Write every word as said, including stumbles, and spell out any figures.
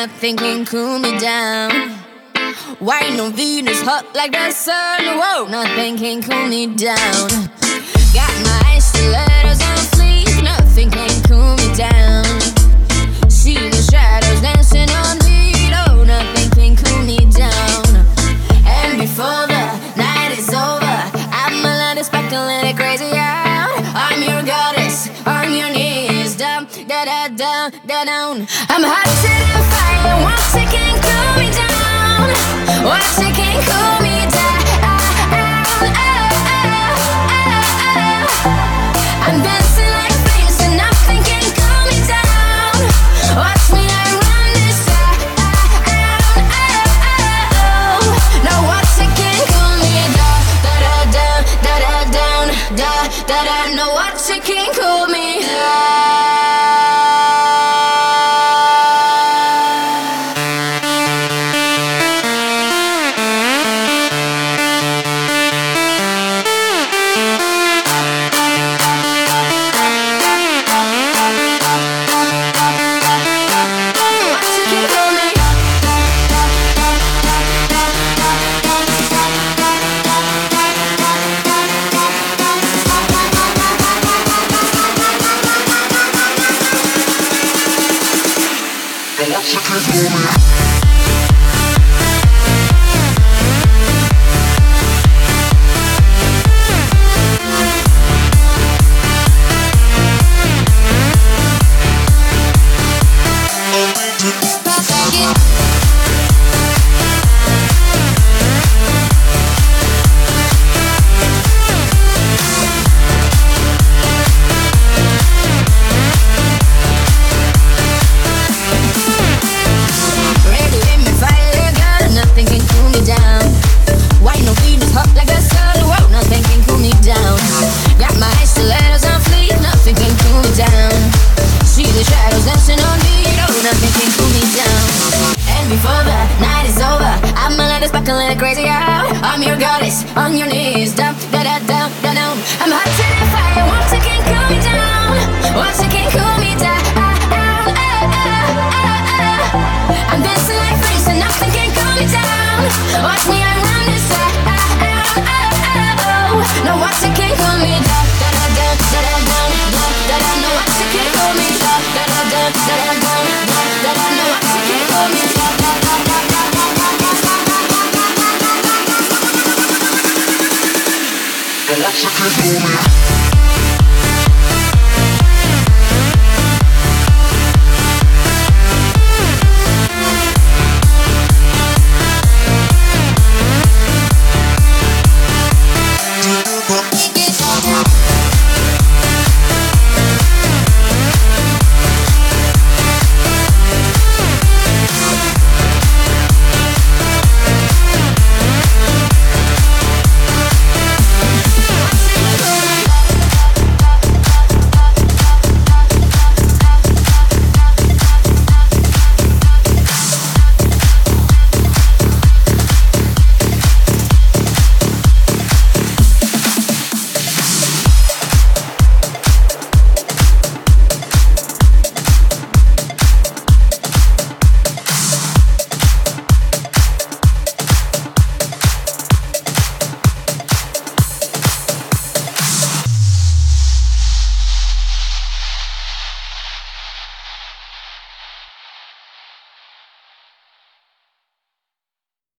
nothing can cool me down. White on Venus, hot like the sun. Whoa, nothing can cool me down. Got my stilettos on fleek, nothing can cool me down. See the shadows dancing on me, oh, nothing can cool me down. And before the night is over, I'm a lot of speculating crazy out. I'm your goddess, on your knees, down, da da da da down. I'm hot to the fire, once it can cool me down. Once it can cool me down. I'm dancing like flames and nothing can cool me down. Watch me, I run this town. No, watch it can cool me down. Da da da da da down, da da da. No, watch it can cool me down. Crazy out, I'm your goddess, on your knees, down, da da da da down. I'm hot to the fire, once it can cool me down. Once it can cool me down. I'm dancing like flames and nothing can cool me down. Watch me, I run this town. No, once it can cool me down. Da da da da da down, da da. No, once it can cool me down. Da da da da da down, da da. No, once it can cool me down. Da da da da da. Once it can cool me.